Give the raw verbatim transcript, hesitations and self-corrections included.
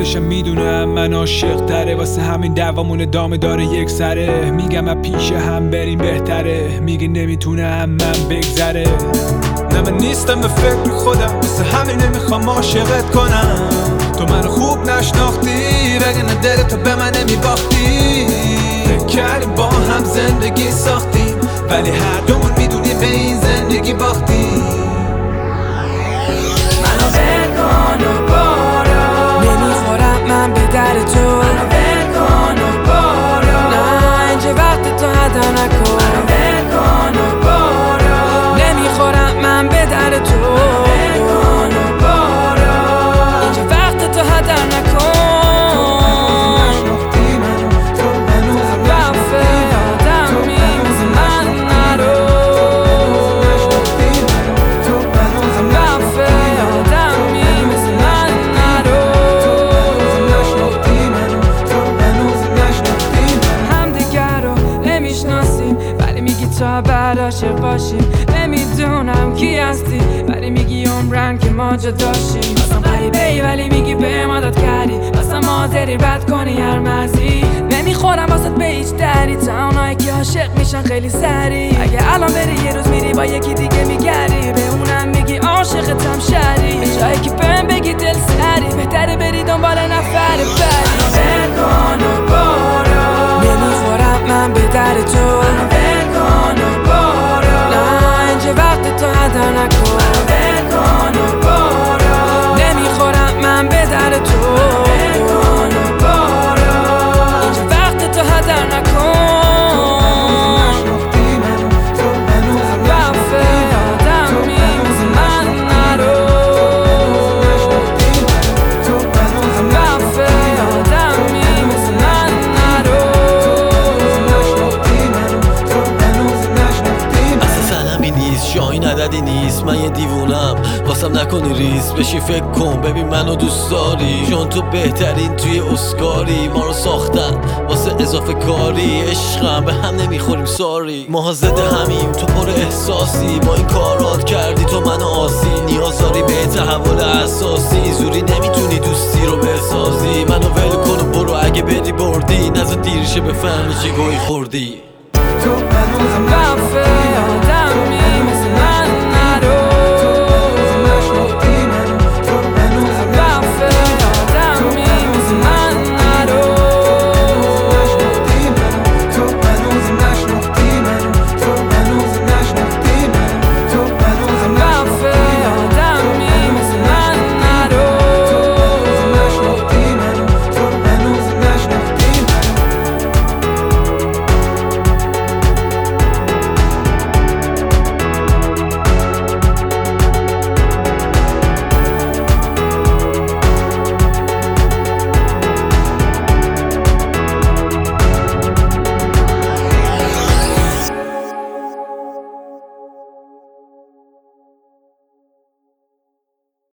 خودشم میدونم من عاشق تره، واسه همین دعوامون ادامه داره یک سره. میگم من پیش هم بریم بهتره، میگه نمیتونم من بگذره. نه من نیستم به فکر خودم، واسه همین نمیخوام عاشقت کنم. تو منو خوب نشناختی وگرنه دلتو به من نمیباختی. فکر کردیم با هم زندگی ساختیم ولی هر دومون میدونیم به این زندگی باختیم. منو ول کن و برو، نمیخورم من به در تو. منو ول کن و برو، نه اینجا وقت تو هدا نکن. منو ول کن و برو، نمیخورم من به در تو. ول کن و برو، اینجا وقت تو هدا نکن. تا بعد عاشق باشیم نمیدونم کی هستی، ولی میگی عمرن که ما جدا داشتیم. بازم غریبه ای ولی میگی به ما داد کردی، بازم حاضری رد کنی هر مرزی. نمیخورم واسه به هیچ دری، تا اونایی که عاشق میشن خیلی سری. اگه الان بری یه روز میری با یکی دیگه میگری، به اونم میگی عاشقتم شری. به جایی که بهم بگی دل سری، بهتره بری دنبال نفر بری. ول کن و برو، نمیخورم من به در تو. تو هدا نکن. ول کن و برو، نمیخورم من به در تو. ول کن و برو، اینجا وقت تو هدا نکن. وقفه آدمی مثل من نرو، وقفه آدمی مثل من نرو. شاین عددی نیست، من یه دیوونم، واسم نکنی ریس بشی. فکر کن ببین منو دوست داری، چون تو بهترین توی اسکاری. ما رو ساختن واسه اضافه کاری، عشقم به هم نمیخوریم ساری. ما ضد همیم تو پر احساسی، با این کارات کردی تو منو آسی. نیاز داری به تحول اساسی، زوری نمیتونی دوستی رو بسازی. منو ول کن و برو، اگه بری بردی نزد دیرشه بفهمی چی گوی خوردی. تو منو